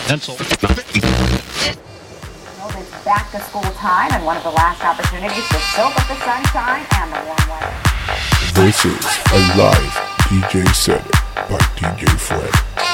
Pencil. It's back to school time and one of the last opportunities to soak up the sunshine and the warm weather. This is a live DJ set by DJ Fred.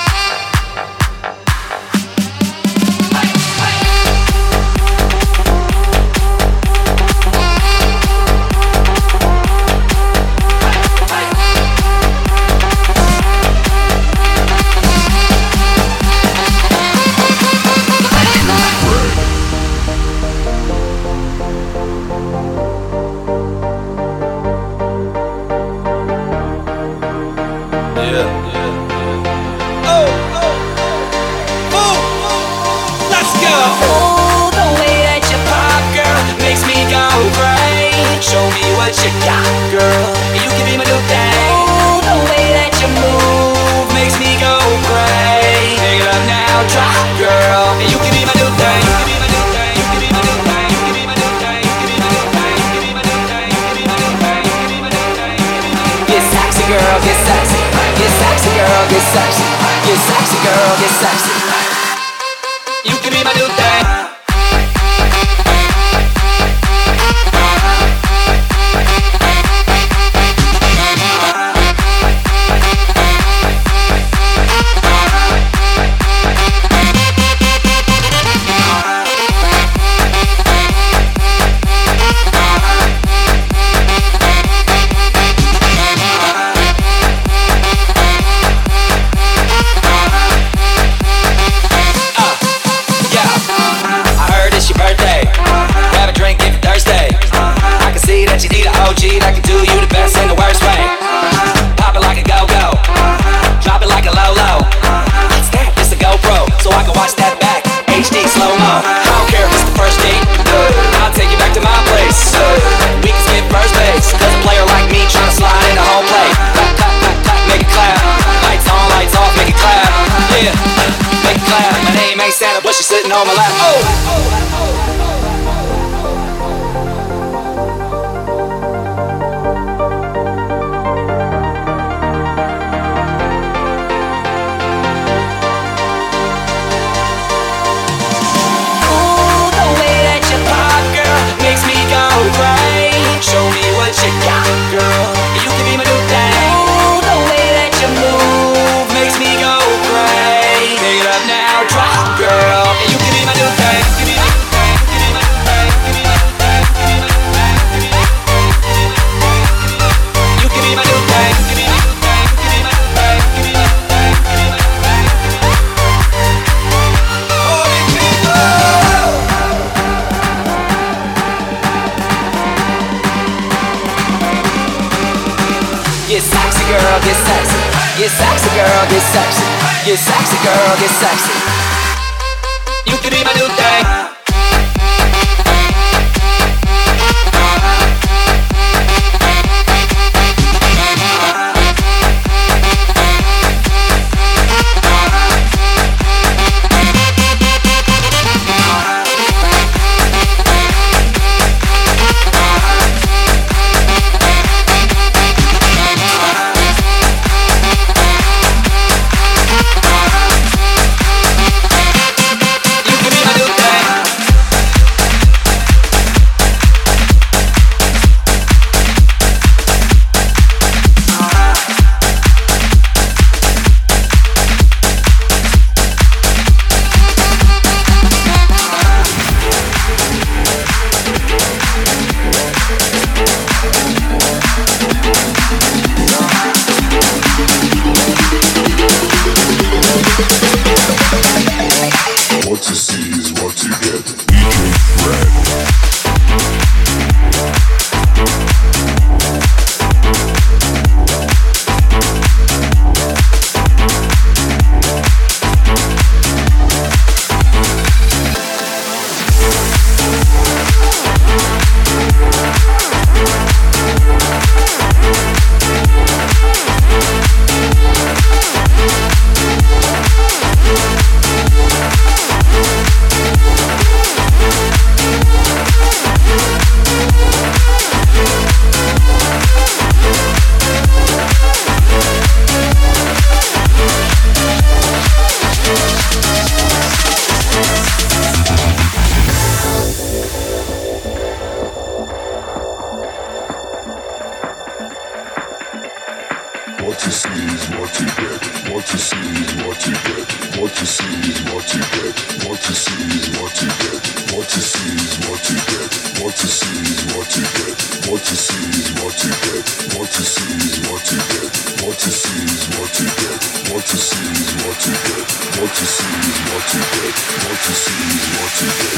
Show me what you got, girl. You can be my new thing. Ooh, the way that you move makes me go crazy. Pick it up now, drop, girl. You can be my new thing. You can be my new thing. You can be my new thing. You can be my new thing. You can be my new thing. You can be my new thing. You can be my new thing. You can be my new thing. Get sexy, girl. Get sexy. Get sexy, girl. Get sexy. Get sexy, girl. Get sexy. You can be my new thing. That can do you the best in the worst way. Pop it like a go-go, drop it like a low-low. What's that? It's a GoPro, so I can watch that back HD slow-mo. I don't care if it's the first date, I'll take you back to my place. We can skip first base, cause a player like me tryna slide into home plate. Clap, clap, clap, clap, make it clap. Lights on, lights off, make it clap. Yeah, make it clap. My name ain't Santa, but she's sitting on my lap. Show me what you got, girl. You can be my new thing. Ooh, the way that you move makes me go crazy. Pick it up now, drop, girl. You can be my new thing. You can be my new thing. You can be my new thing. You can be my new thing. You can be my new thing. You can be my new thing. You can be my new thing. You can be my new thing. You can be my new thing. Holy people! Get sexy, girl, get sexy. Get sexy, girl, get sexy. Get sexy, girl, get sexy. You can be my new thing. You can be my new thing. What you see is what you get. What you see is what you get. What you see is what you get. What you see is what you get. What you see is what you get. What you see is what you get. What you see is what you get. What you see is what you get. What you see is what you get. What you see is what you get. What you see is what you get. What you see is what you get.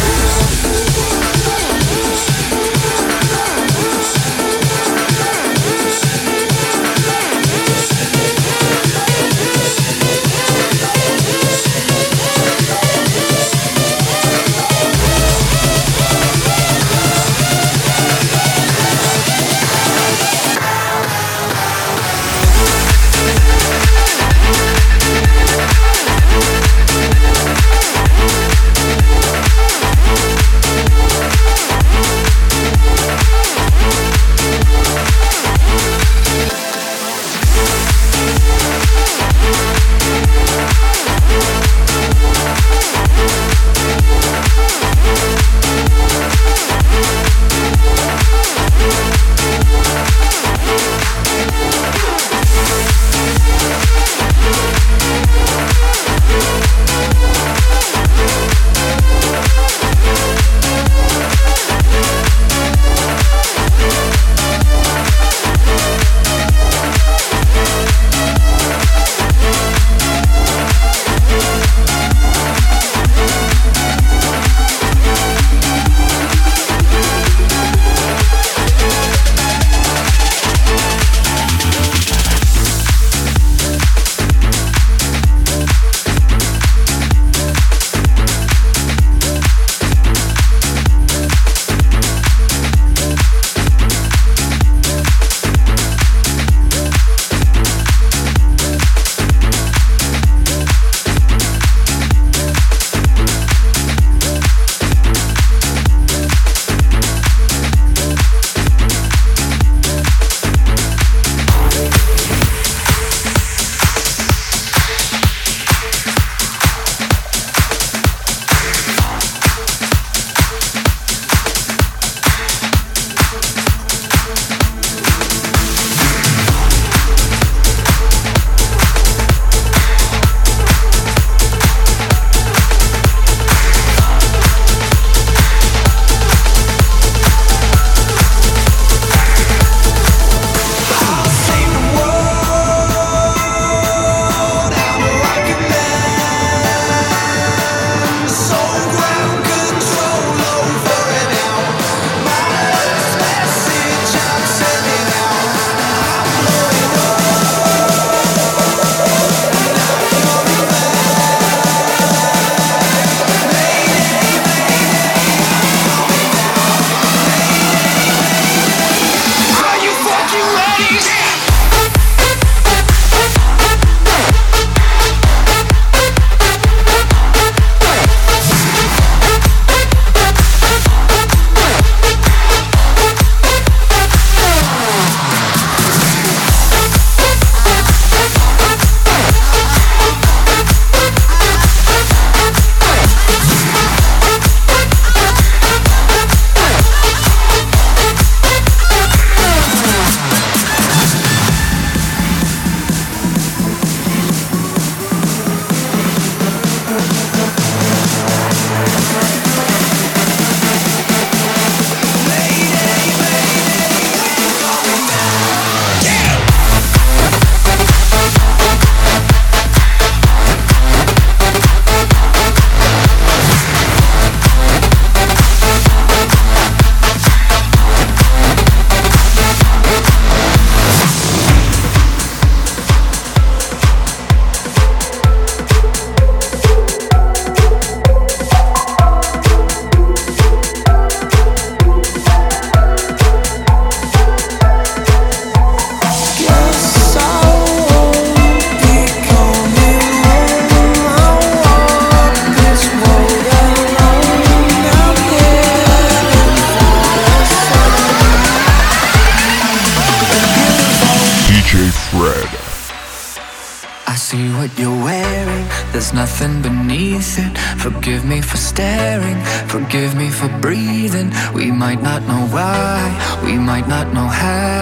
see what you're wearing, there's nothing beneath it. Forgive me for staring, forgive me for breathing. We might not know why, we might not know how,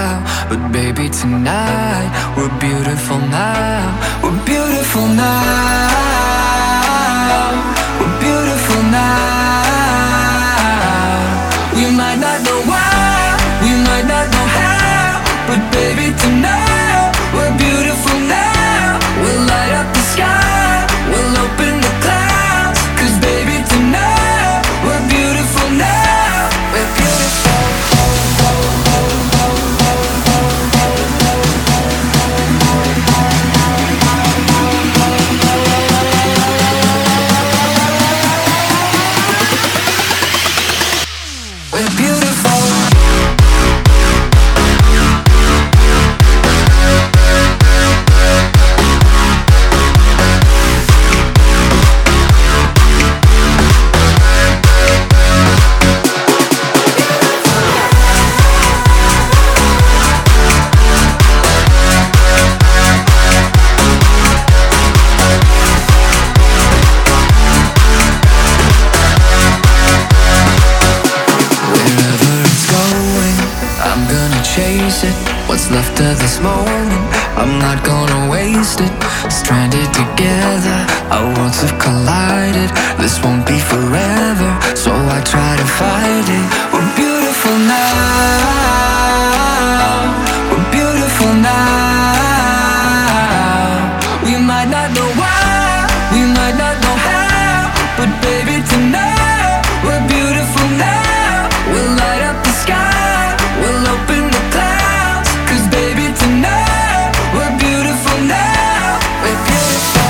but baby tonight we're beautiful now. We're beautiful now. We're beautiful now. We might not know why, we might not know how, but baby tonight we're beautiful now. We'll light up the sky, we'll open the clouds, 'cause baby tonight we're beautiful now. We're beautiful. We're beautiful. Chase it, what's left of this moment, I'm not gonna waste it. Stranded together, our worlds have collided. This won't be forever, so I try to fight it. We're beautiful now. We're beautiful now. We might not know why, we might not know how, but baby tonight we're beautiful now. We'll light up the sky, we'll open the clouds, 'cause baby tonight we're beautiful now. We're beautiful.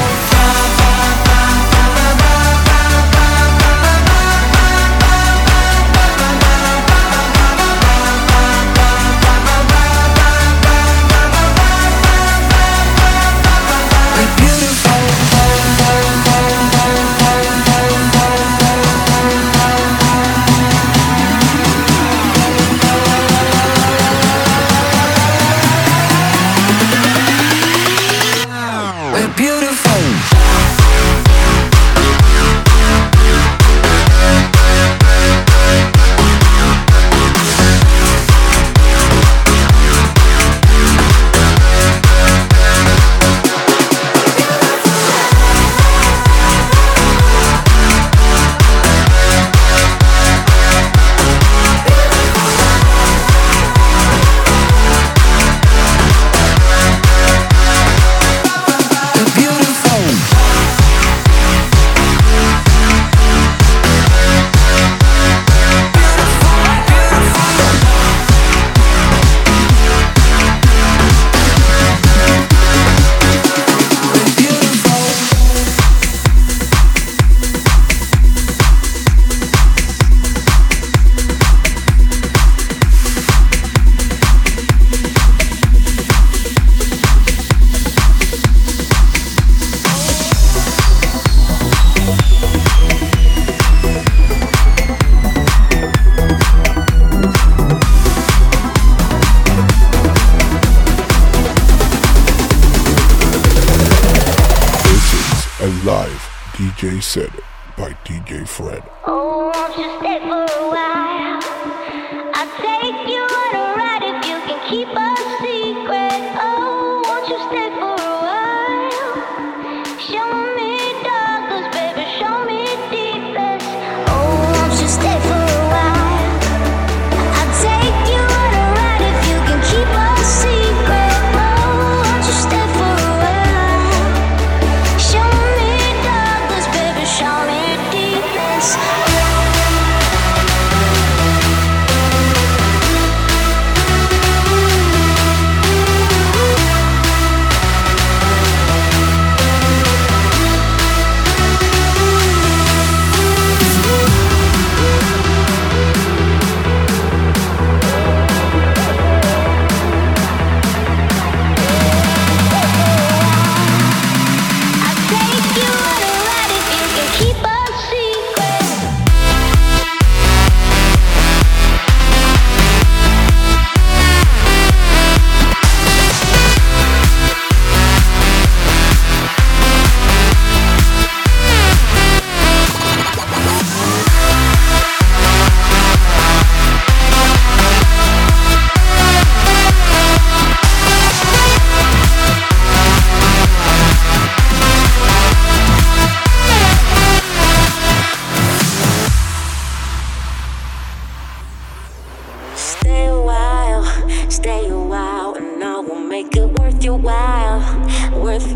We're beautiful. We're beautiful. Live DJ set by DJ Fred. Oh, won't you stay for a while? I'll take you on a ride if you can keep a secret. Oh, won't you stay for a while? Show me darkness, baby, show me deepest. Oh, won't you stay for a while? I'll take you on a ride if you can keep a secret. Oh, won't you stay for a while? Show me darkness, baby, show me deepest.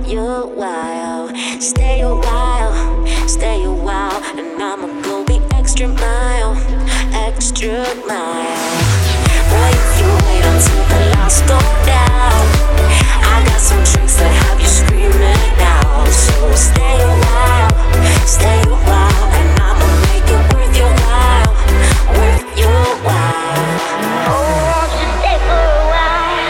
you a while. Stay a while, and I'ma go the extra mile, extra mile. Boy, if you wait until the lights go down, I got some tricks that have you screaming out. So stay a while, and I'ma make it worth your while, worth your while. Oh, won't you stay for a while?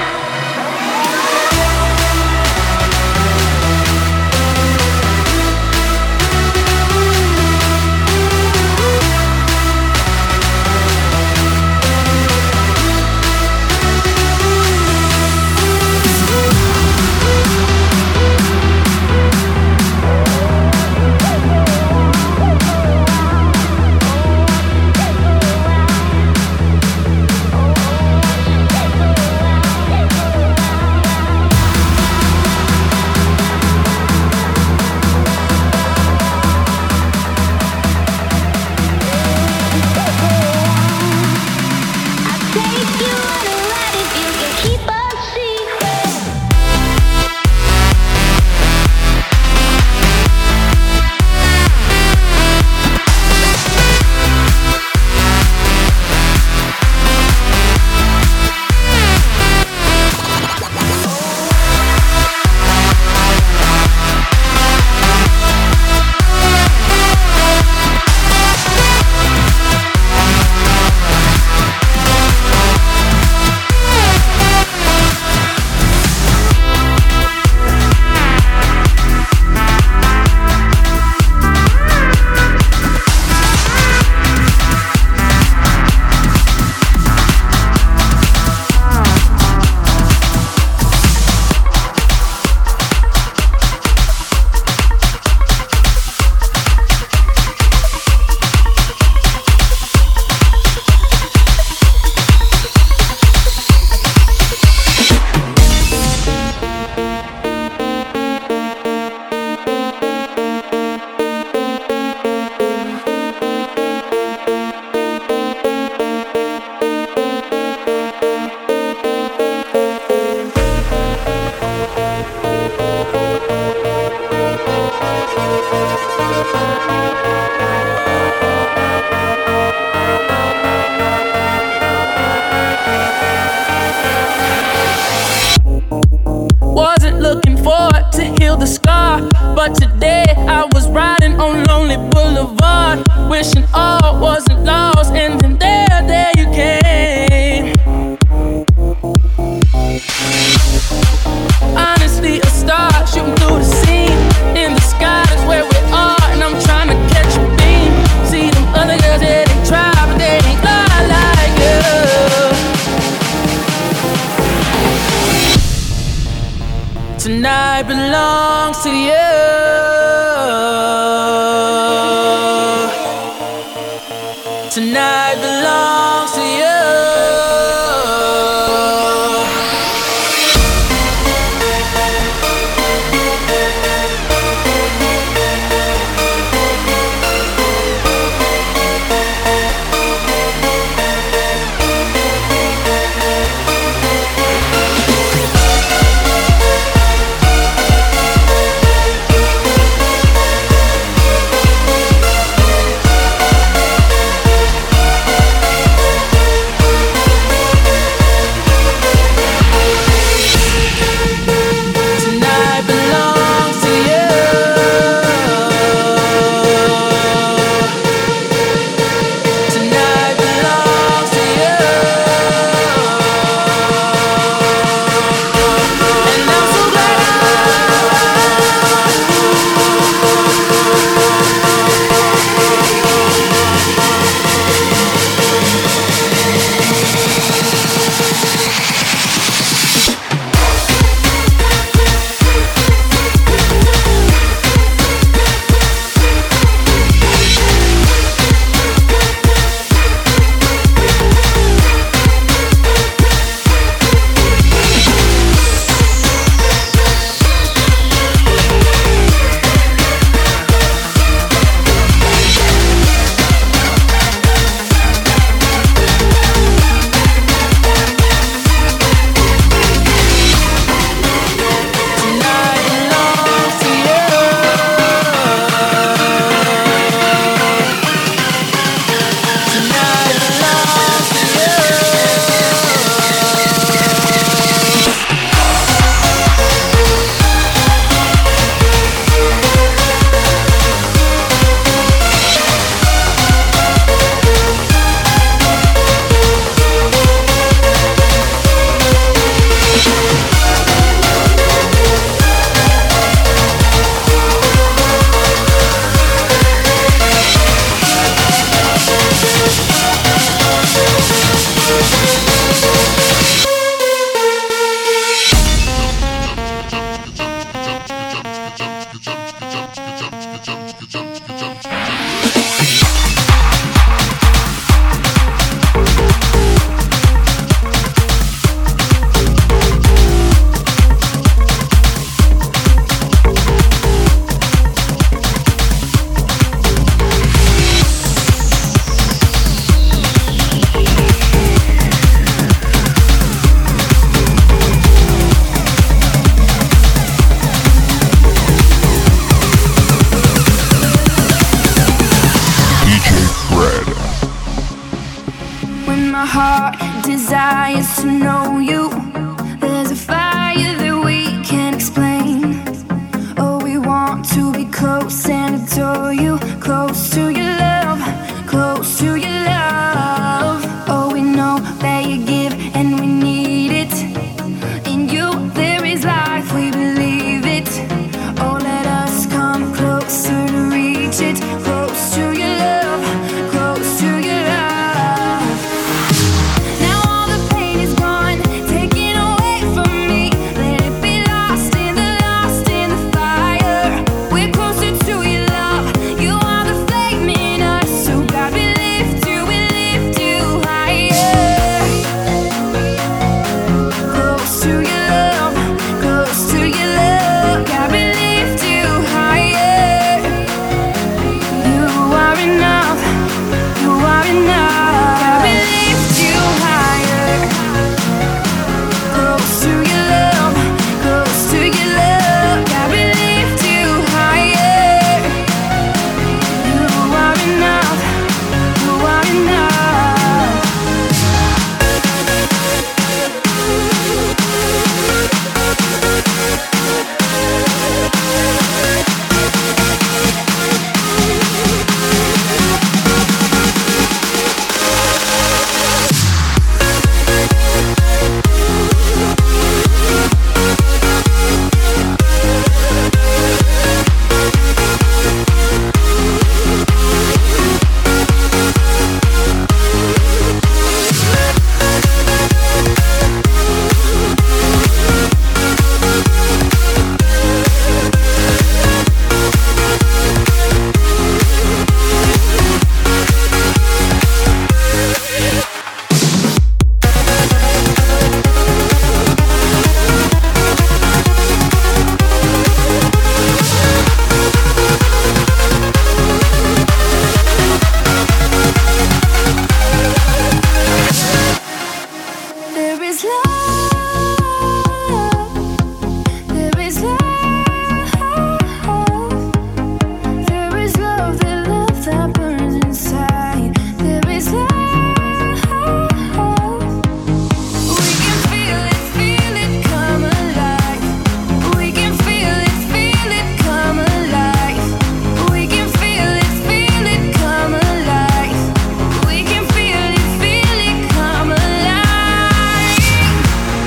Wasn't looking forward to heal the scar, but today I was riding on Lonely Boulevard, wishing all wasn't lost, and then there you came. Honestly, a star shooting through the scene. In the sky is where we are, and I'm trying to catch a beam. See them other girls, yeah, they try, but they ain't fly like you. Tonight belongs to you. Tonight belongs to you. heart desires to know you. There's a fire that we can't explain. Oh, we want to be close and adore you. Close to your love, close to your love. Oh, we know that you give and we need it. In you there is life, we believe it. Oh, let us come closer to reach it. Close to your love, close to your love. Now all the pain is gone, taken away from me. Let it be lost in the fire. We're closer to your love. You are the flame in us. So God, we lift you higher. Close to your love, close to your love. God, we lift you higher. You are enough, you are enough. God, we lift you higher. Close to your love, close to your love. God, we lift you higher. You are enough, you are enough. There is love, there is love, there is love, the love that burns inside. There is love, we can feel it come alive. We can feel it come alive. We can feel it come alive. We can feel it come alive.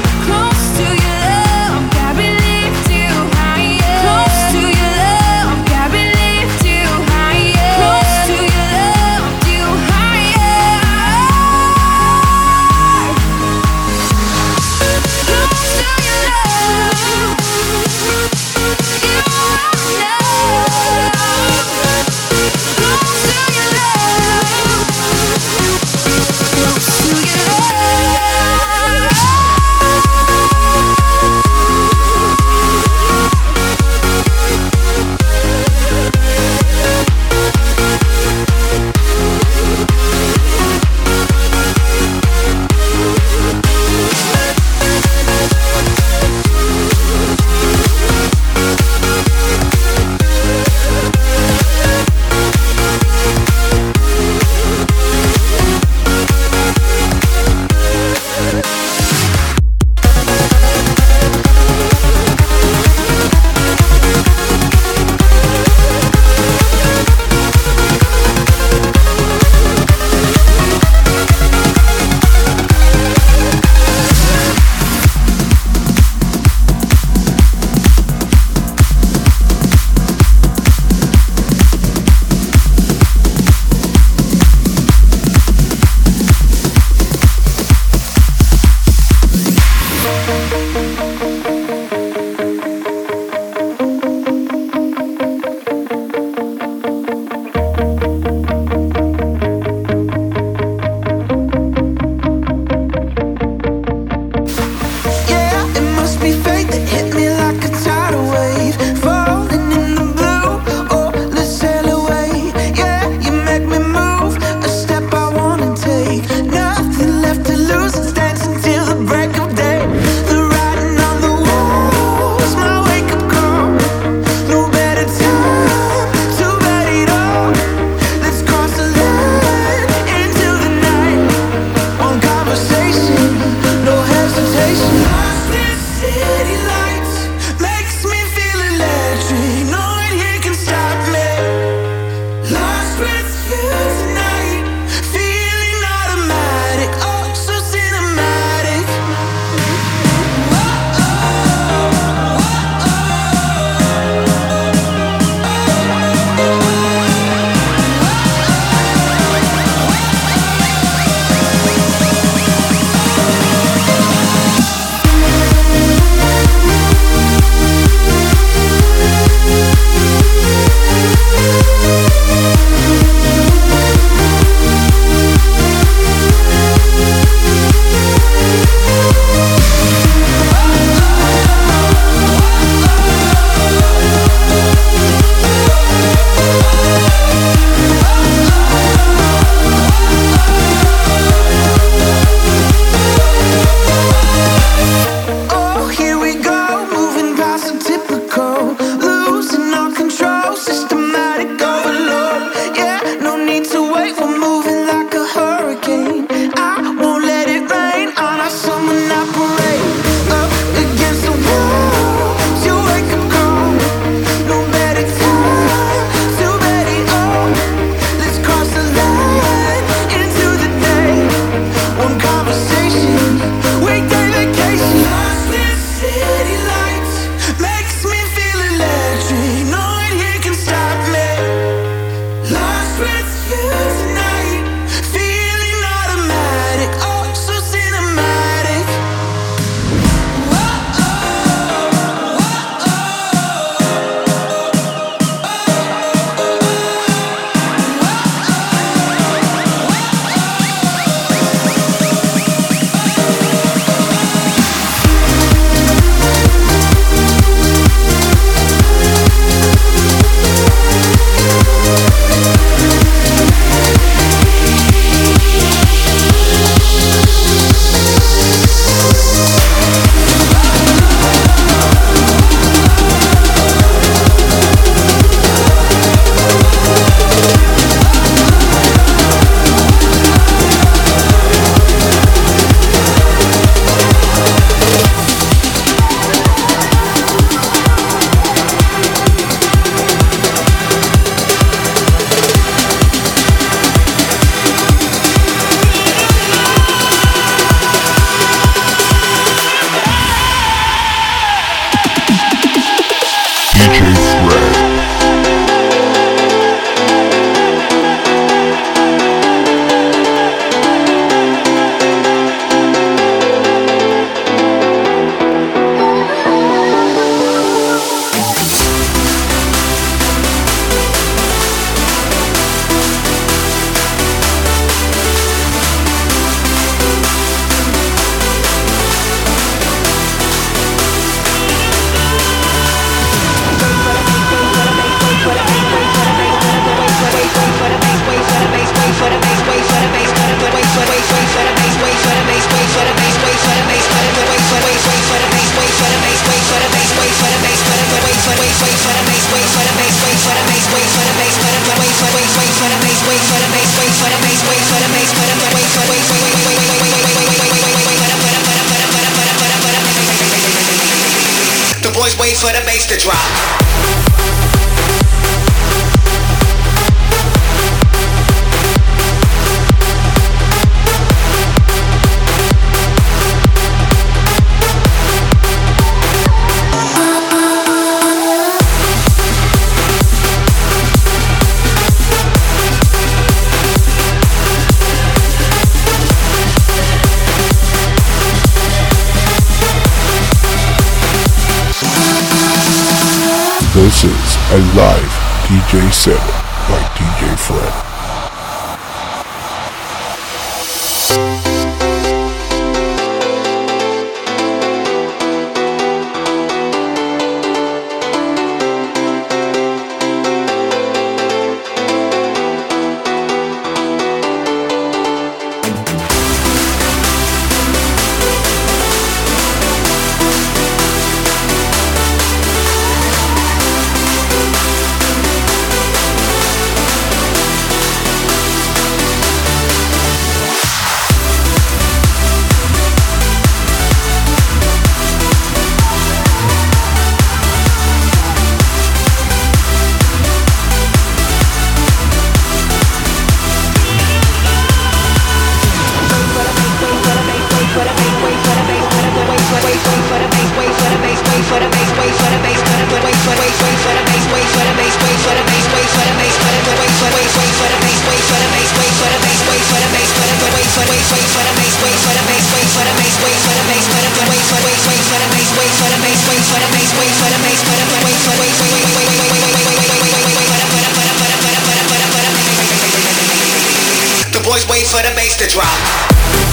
The boys wait for the bass to drop. This is a live DJ set by DJ Fred. The boys wait for the bass to drop.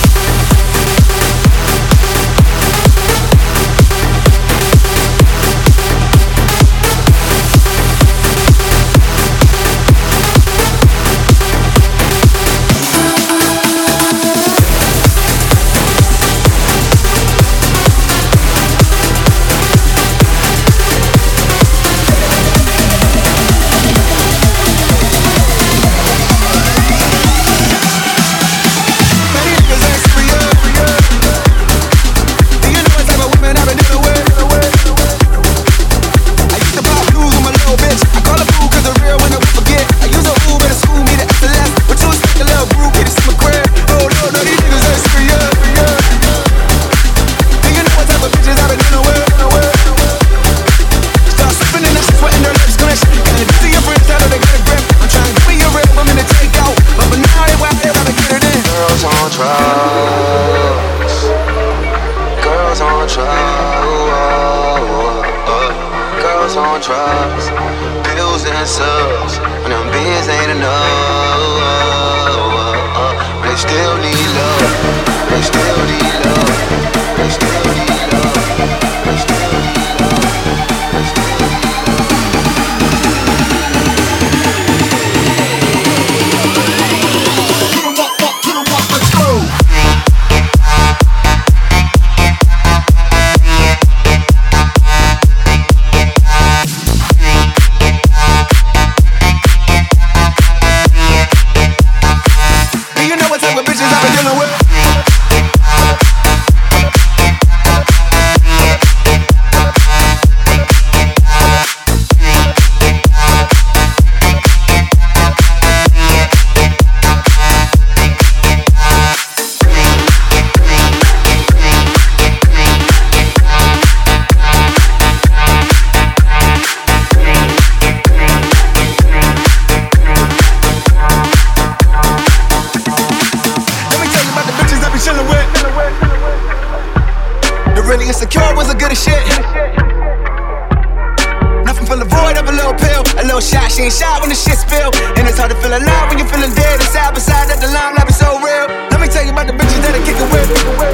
She ain't shy when the shit spill. And it's hard to feel alive when you're feeling dead. It's side by side that the limelight is so real. Let me tell you about the bitches that are kicking with.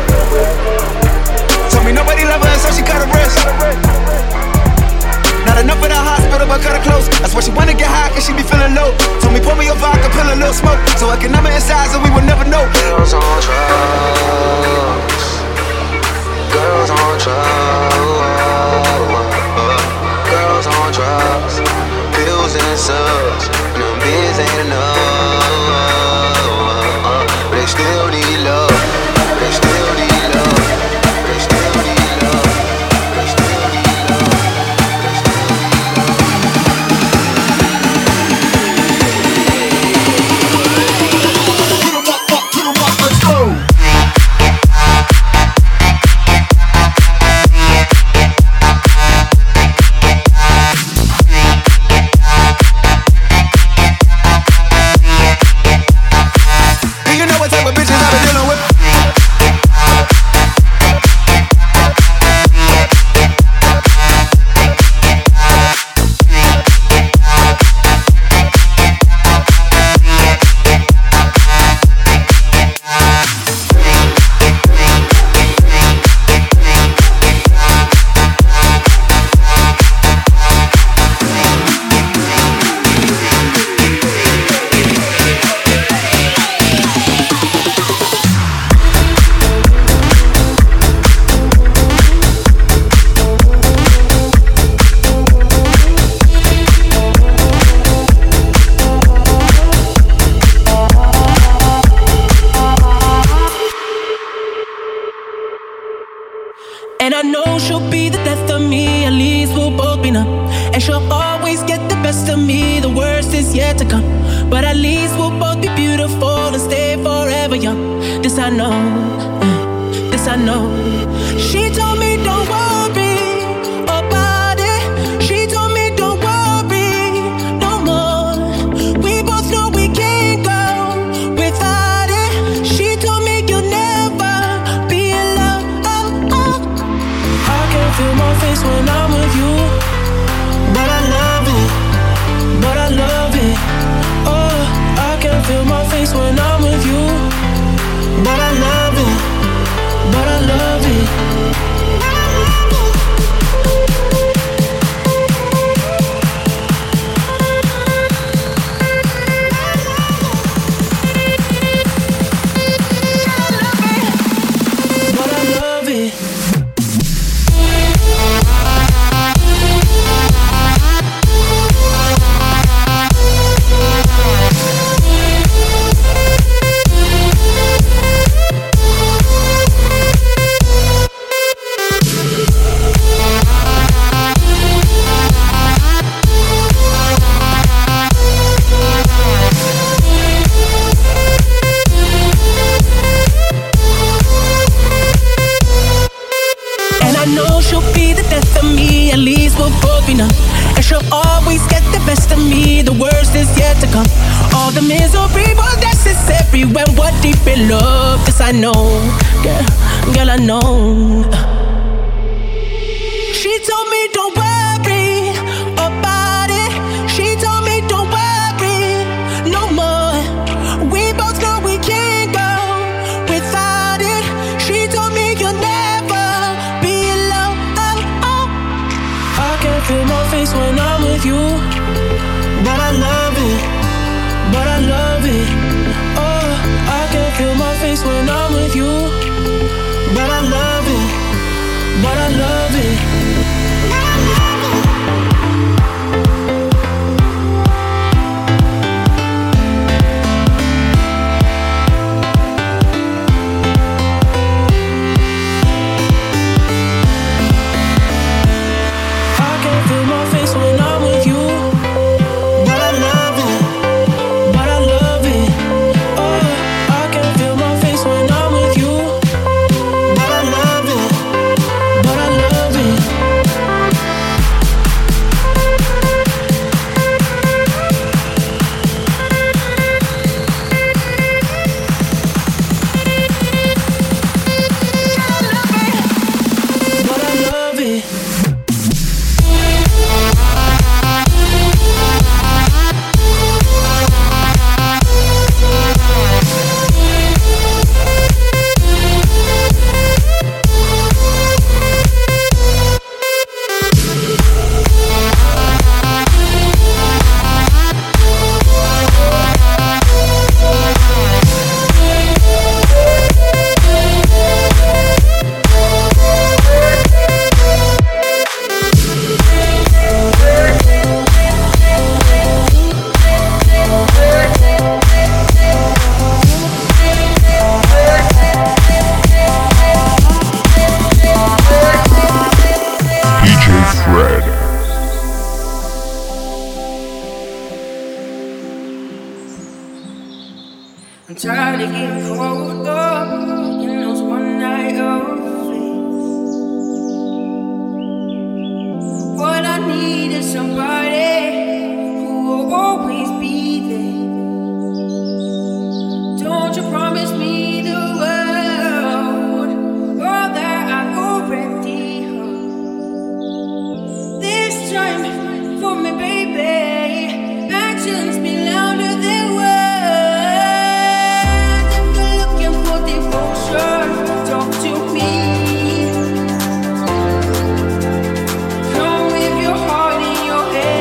Told me nobody love her, so she cut her wrist. Not enough for the hospital, but cut her close. That's why she wanna get high, cause she be feeling low. Told me pour me a vodka, pill a little smoke, so I can numb her inside so we will never know. Girls on drugs. Girls on drugs. Girls on drugs. Pills and subs, and them beers ain't enough. But they still need love. They still need love. They still need love. They still need love. know she'll be the death of me. At least we'll both be numb. And she'll always get the best of me. The worst is yet to come. But at least we'll both be beautiful and stay forever young. This I know. This I know. She told me don't worry about it. She told me don't worry no more. We both know we can't go without it. She told me you'll never be alone. I can feel my face when I'm with you, but I love it, but I love it. Oh, I can feel my face when I'm with you, but I love it, but I love it. And she'll always get the best of me. The worst is yet to come. All the misery was necessary when we're deep in love. This I know, girl, I know. She told me don't worry about it. She told me don't worry no more. We both know we can't go without it. She told me you'll never be alone. I can feel my face when I'm with you, but I love it, but I love it. Oh, I can feel my face when I'm with you, but I love it, but I love it. I'm tired of getting caught up in those one night affairs. What I need is somebody who will always be there. Don't you promise me the world, all that I've already heard. This time for me, baby, actions be louder than words. Talk to me. Come with your heart in your head.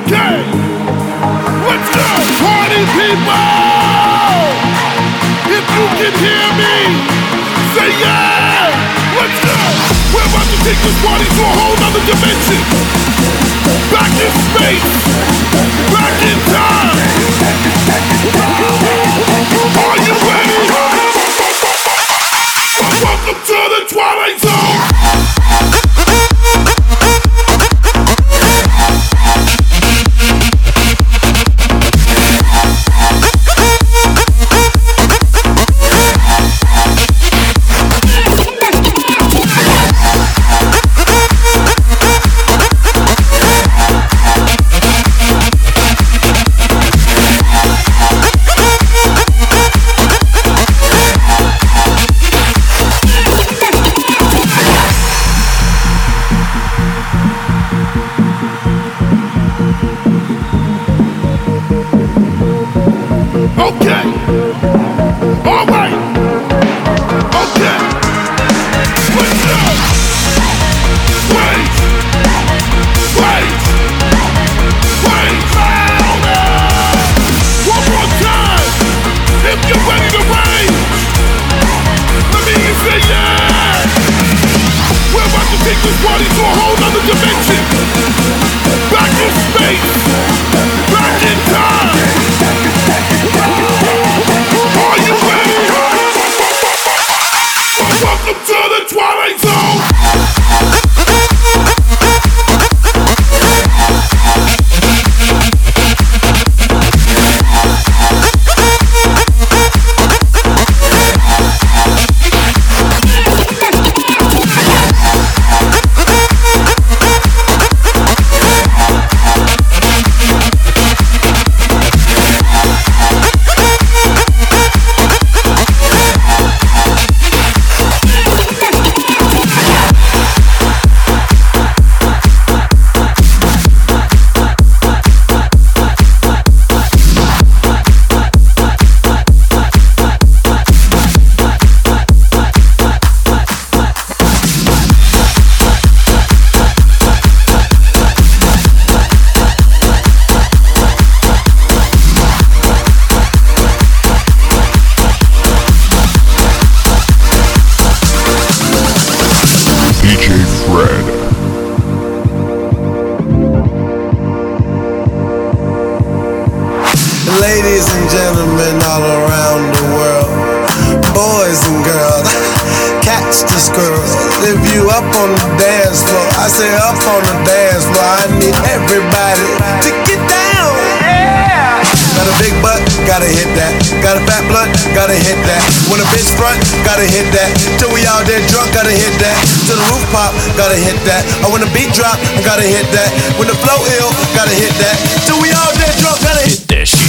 Okay, let's go, party people! If you can hear me, say yeah! Let's go! We're about to take this party to a whole nother dimension. Back in space, back in time. Are you ready? Welcome to the Twilight Zone. Okay. All right. Okay. Let's go. Wait. Louder. One more time. If you're ready to rage, let me hear you say yeah. We're about to take this party to a whole nother dimension. Back in space. Back in time. Are you ready? Welcome to the Twilight Zone. Ladies and gentlemen all around the world, boys and girls, catch the squirrels. If you up on the dance floor, I say up on the dance floor, I need everybody to get down. Yeah! Got a big butt, gotta hit that. Got a fat blunt, gotta hit that. When a bitch front, gotta hit that. Till we all dead drunk, gotta hit that. Till the roof pop, gotta hit that. Or when the beat drop, gotta hit that. When the flow ill, gotta hit that. Till we all dead drunk, gotta hit that shit.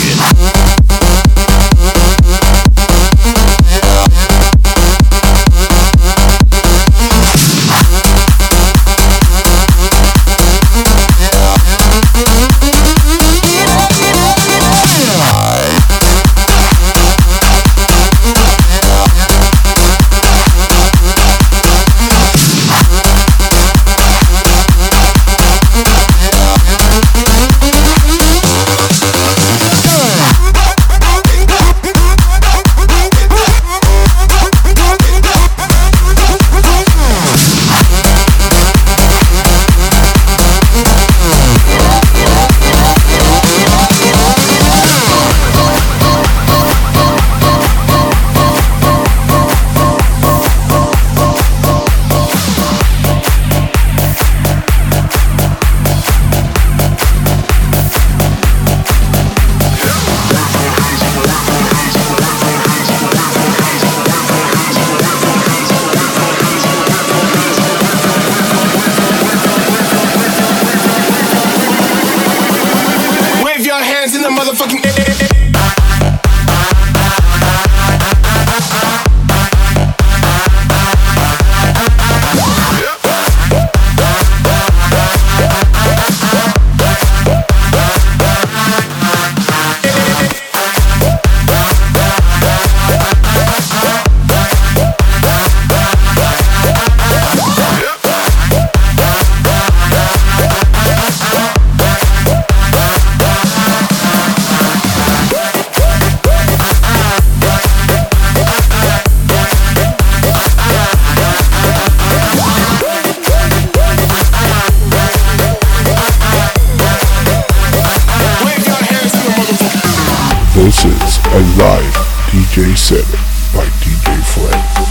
is a live DJ set by DJ Flame.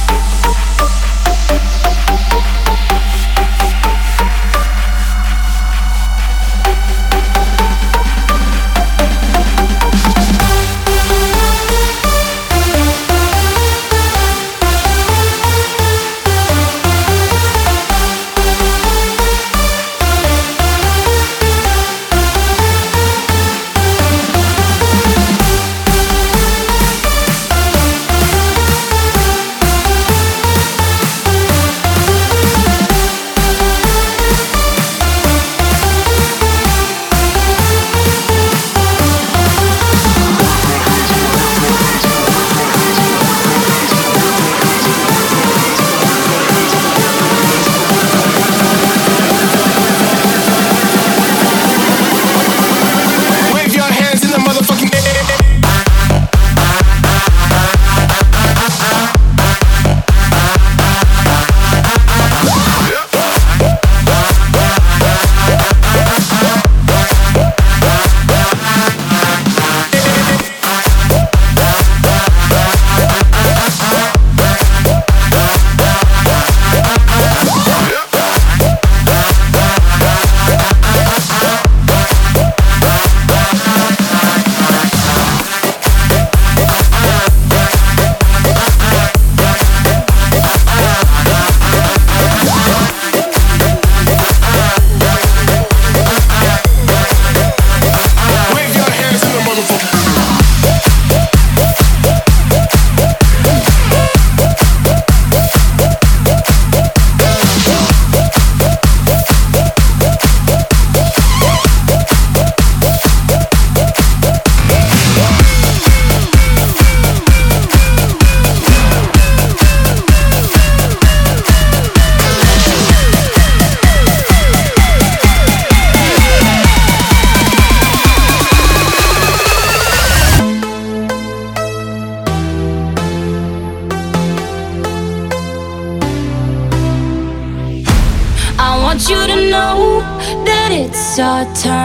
It's our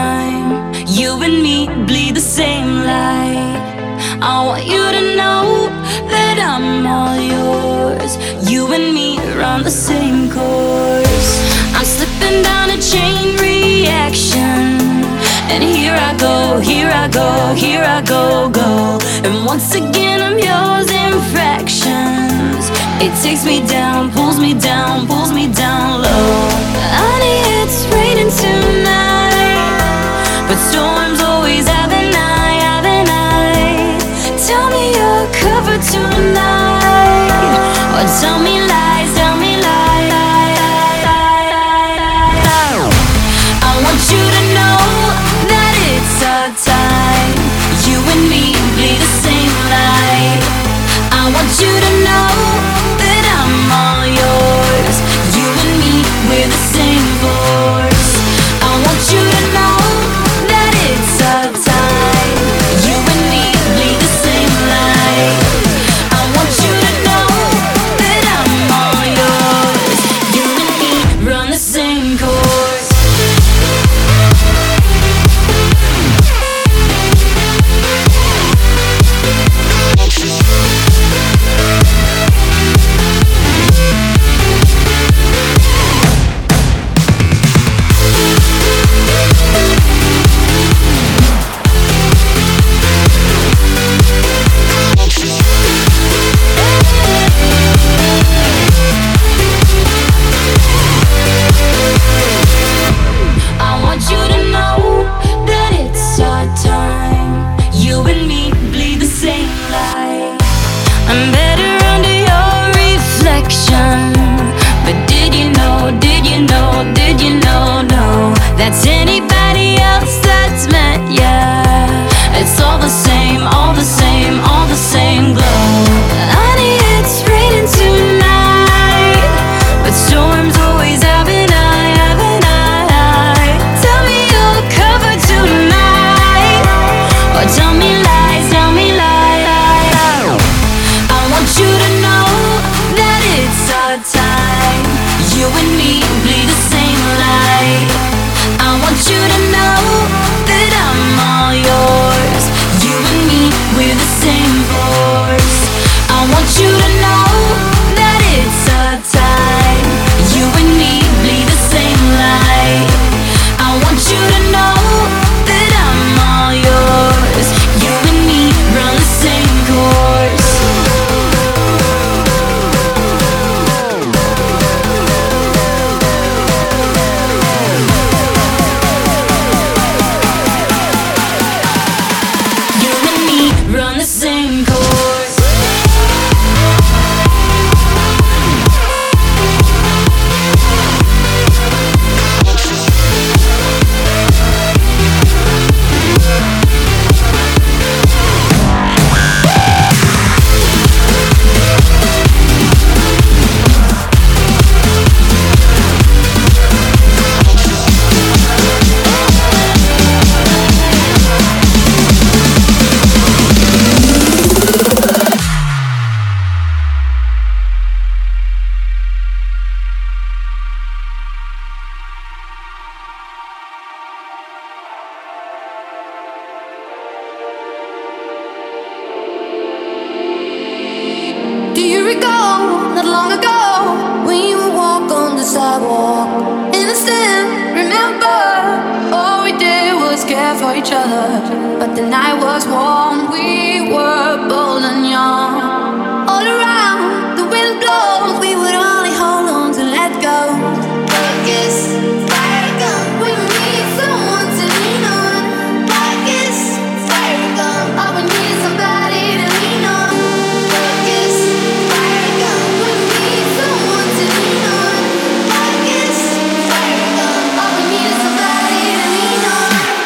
time. You and me bleed the same light. I want you to know that I'm all yours. You and me run the same course. I'm slipping down a chain reaction, and here I go, here I go, here I go, go. And once again I'm yours in fractions. It takes me down, pulls me down, pulls me down low. Honey, it's raining tonight, but storms always have an eye, have an eye. Tell me you're covered tonight, or tell me lies, tell me lies. I want you to know that it's our time. You and me bleed the same light. I want you to know that I'm all yours. You and me, we're the same force. I want you to know that it's our time. You and me bleed the same light. I want you to know that I'm all yours. You and me run the same course. ago, not long ago, we would walk on the sidewalk. Innocent, remember, all we did was care for each other. But the night was warm, we were bold and young. All around, the wind blows, we would only hold on to let go. Like it's fire gun, we need someone to lean on. Like it's fire gun, all we need is somebody to lean on. Like it's fire gun, we need someone to lean on. Like it's fire gun, all we need is somebody to lean on.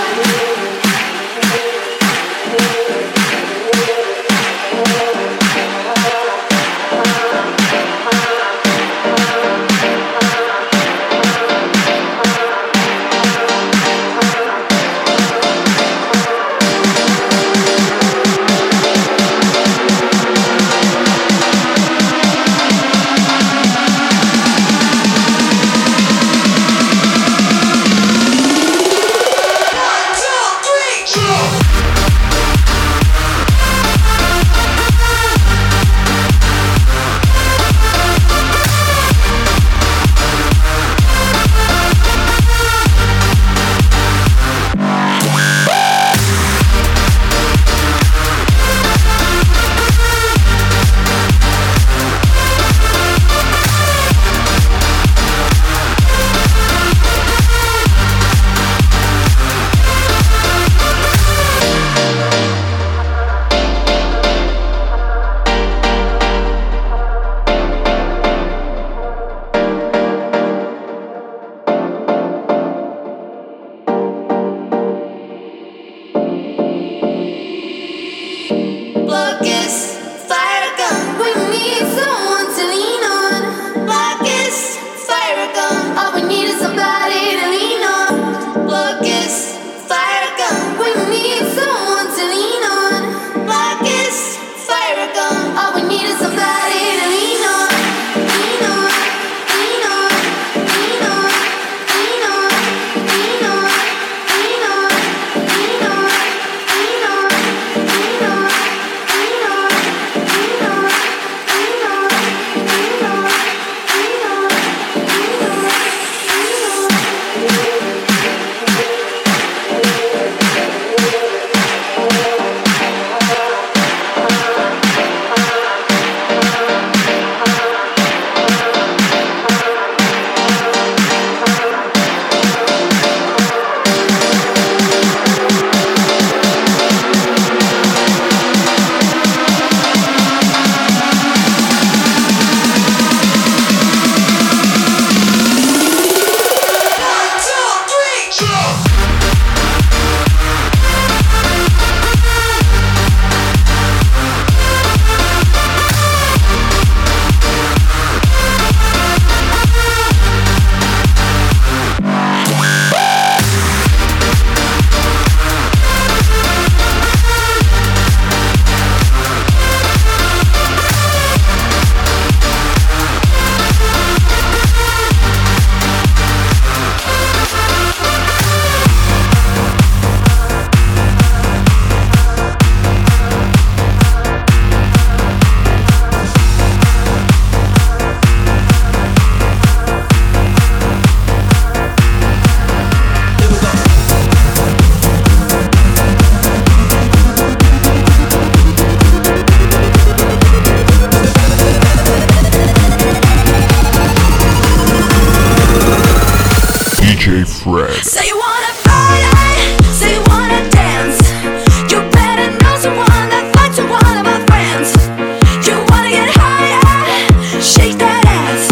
Fred. Say you wanna party, say you wanna dance. You better know someone that fucks with one of my friends. You wanna get higher, shake that ass,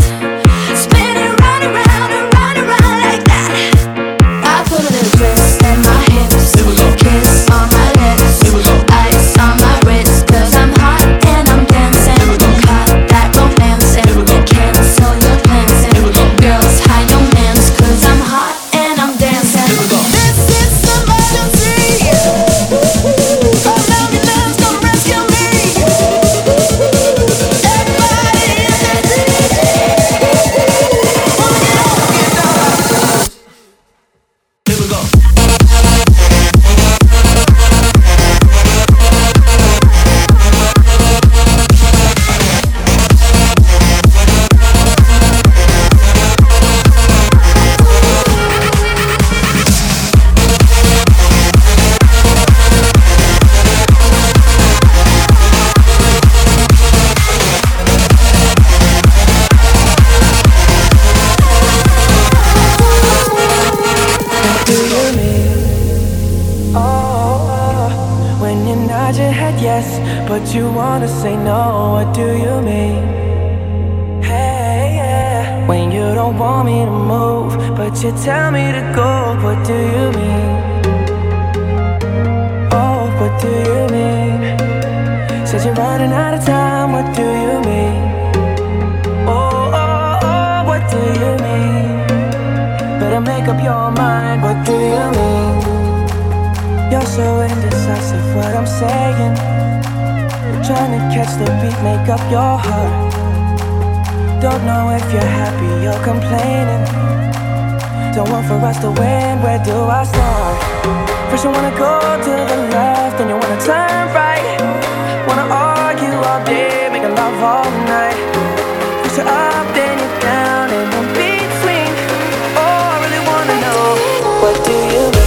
spin it round and round and round and round like that. I put a little twist in my hips, kiss on my lips, ice on my wrist, 'cause I'm hot and I'm dancing. Cut that romancing, cancel your plans, and girls hide your mans, 'cause I'm hot and I'm dancing. nod your head yes, but you wanna say no. What do you mean? Hey, yeah. When you don't want me to move, but you tell me to go. What do you mean? Oh, what do you mean? Said you're running out of time. What do you mean? Oh, oh, oh, what do you mean? Better make up your mind. What do you mean? You're so indecisive, what I'm saying. Trying to catch the beat, make up your heart. Don't know if you're happy or complaining. Don't want for us to win, where do I start? First you wanna go to the left, then you wanna turn right. Wanna argue all day, making love all night. First you're up, then you're down, and in between. Oh, I really wanna know, what do you mean?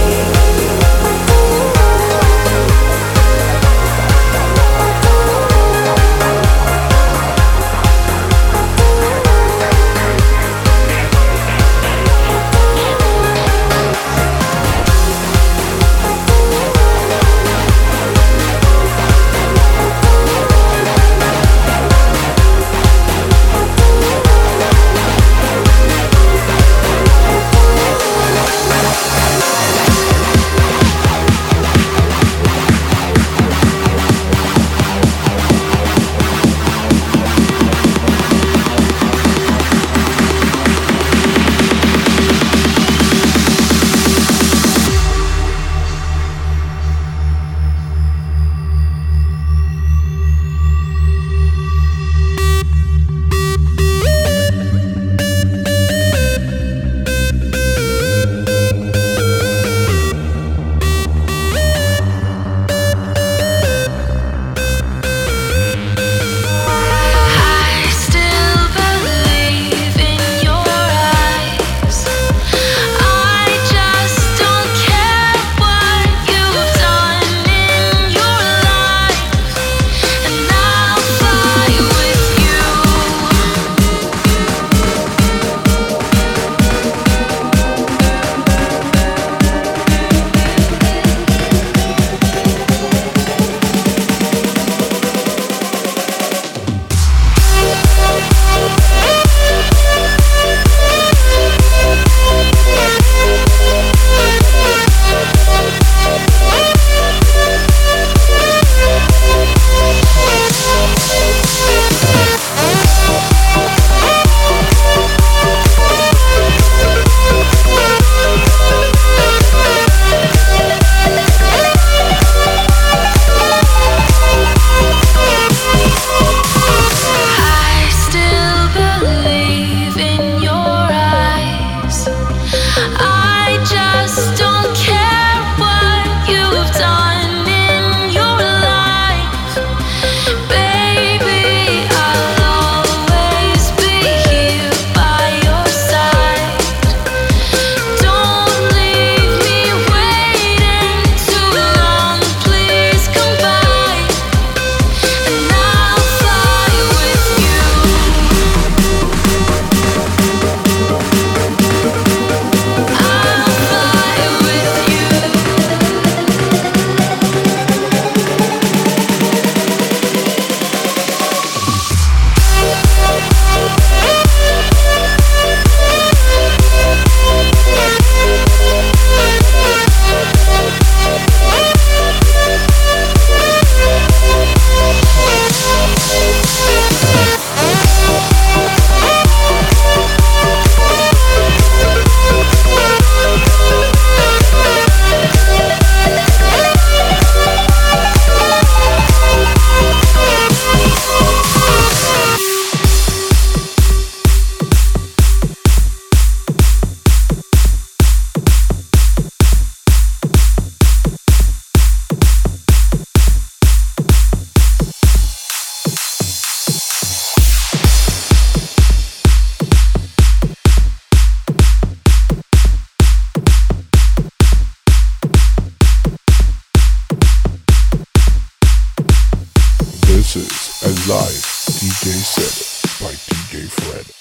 This is a live DJ set by DJ Fred.